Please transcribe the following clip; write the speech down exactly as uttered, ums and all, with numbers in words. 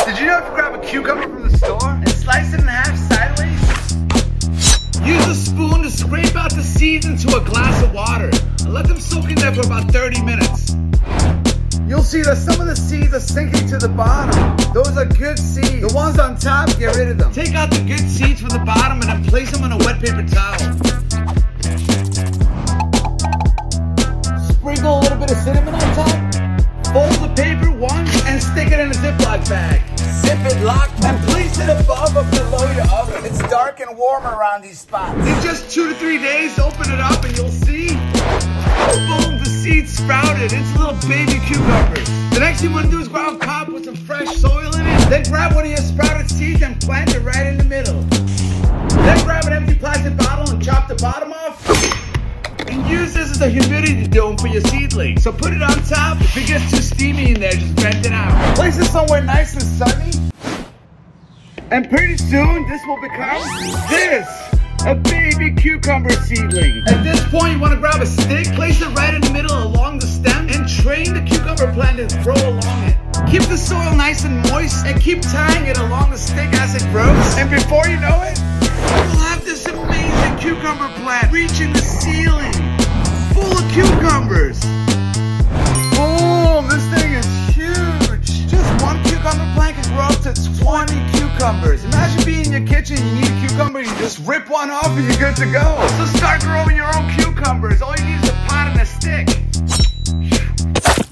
Did you know if you grab a cucumber from the store and slice it in half sideways? Use a spoon to scrape out the seeds into a glass of water and let them soak in there for about thirty minutes. You'll see that some of the seeds are sinking to the bottom. Those are good seeds. The ones on top, get rid of them. Take out the good seeds from the bottom and then place them on a wet paper towel. Sprinkle a little bit of cinnamon on top. Fold the paper once and stick it in a Ziploc bag. Zip it locked and place it above or below your oven. It's dark and warm around these spots. In just two to three days, open it up and you'll see, boom, the seeds sprouted into little baby cucumbers. The next thing you want to do is grab a pot, put some fresh soil in it, then grab one of your sprouted seeds and plant it right in the middle. Then grab an empty plastic bottle and chop the bottom off. And use this as a humidity dome for your seedling. So put it on top. If it gets too steamy in there, just vent it out. Place it somewhere nice and sunny. And pretty soon, this will become this. A baby cucumber seedling. At this point, you want to grab a stick, place it right in the middle along the stem, and train the cucumber plant to grow along it. Keep the soil nice and moist, and keep tying it along the stick as it grows. And before you know it, you'll have this amazing cucumber plant reaching the ceiling, full of cucumbers. Boom, this thing is huge. Just one cucumber plant can grow up to twenty cucumbers. Imagine being in your kitchen, you need a cucumber, you just rip one off and you're good to go. So start growing your own cucumbers. All you need is a pot and a stick.